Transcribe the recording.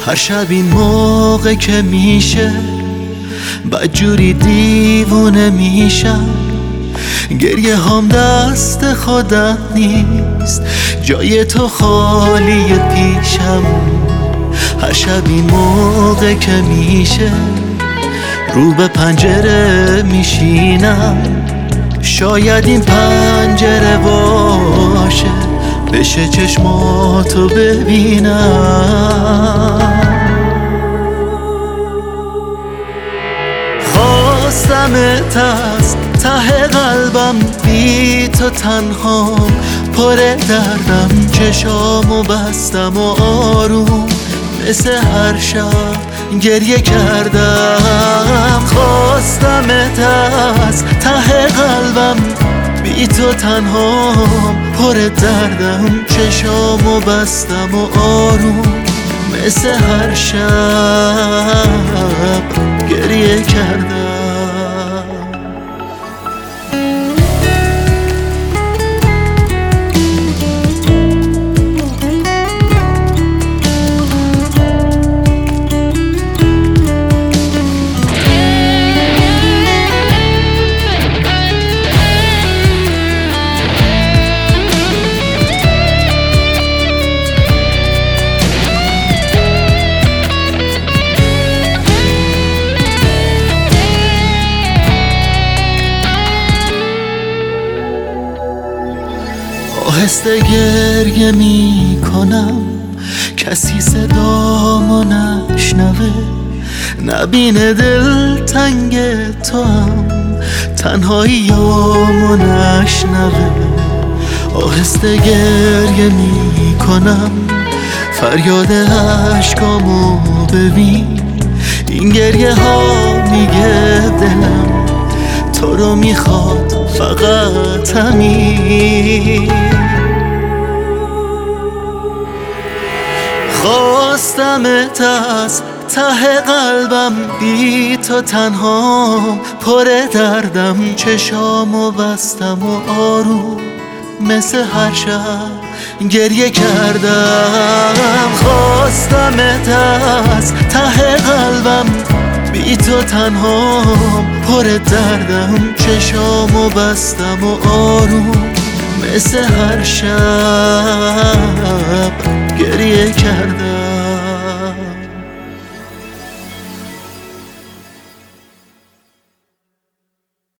هر شب این موقع که میشه بدجوری دیوونه میشم. گریه هم دست خودم نیست، جای تو خالی پیشم. هر شب این موقع که میشه رو به پنجره میشینم. شاید این پنجره باشه بشه چشماتو ببینم. خواستمت از ته قلبم، بی تو تنهام پر دردم. چشامو بستم و آروم مثل هر شب گریه کردم. خواستمت از ته قلبم، بی تو تنهام پر دردم. چشامو بستم و آروم مثل هر شب گریه کردم. آهسته گریه می کنم، کسی صدامو نشنوه. نبینه دلتنگ تو هم تنهاییامو نشنوه. آهسته گریه می کنم، فریاد عشقامو ببین. این گریه ها میگه دلم تو رو میخواد فقط همین. خواستمت از ته قلبم، بی تو تنهام پر دردم. چشامو بستم و آروم مثل هر شب گریه کردم. خواستمت از ته قلبم، بی تو تنهام پر دردم. چشامو بستم و آروم مثل هر شب گریه کردم.